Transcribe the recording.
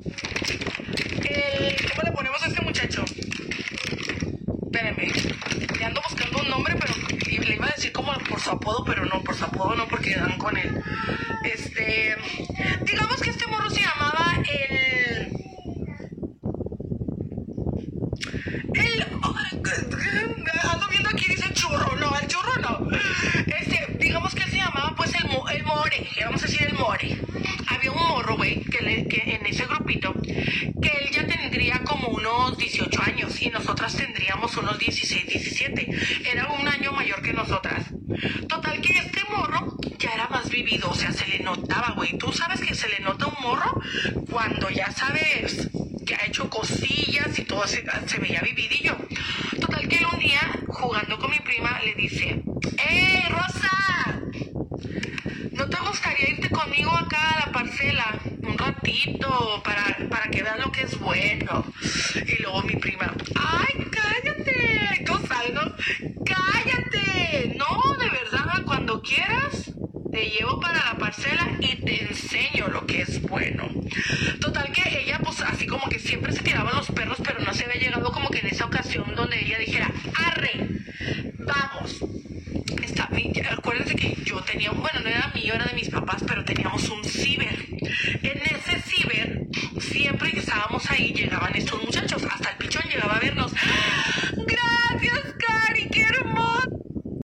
¿Cómo le ponemos a este muchacho? Espérenme, le ando buscando un nombre, pero le iba a decir como por su apodo, pero no, por su apodo no, porque dan con él. Digamos que este morro se llamaba ando viendo aquí, dice churro, no, el churro no. Digamos que él se llamaba pues el more, vamos a decir el more. Había un morro, güey, que en ese grupito, que él ya tendría como unos 18 años y nosotras tendríamos unos 16, 17. Era un año mayor que nosotras. Total que este morro ya era más vivido, o sea, se le notaba, güey. Tú sabes que se le nota un morro cuando ya sabes que ha hecho cosillas y todo se veía vividillo. Total que él un día, jugando con mi prima, le dice: ¡Ey, Rosa! ¿No te gustaría irte conmigo acá a la parcela un ratito para que veas lo que es bueno? Y luego mi prima: ¡ay, cállate! Tú sabes, ¿no? ¡Cállate! No, de verdad, cuando quieras te llevo para la parcela y te enseño lo que es bueno. Total que ella, pues así como que siempre se tiraban los perros, pero no se había llegado como que en esa ocasión donde ella dijera: arre, vamos. Acuérdense que yo tenía, bueno, no era mío, era de mis papás, pero teníamos un ciber. En ese ciber, siempre que estábamos ahí, llegaban estos muchachos a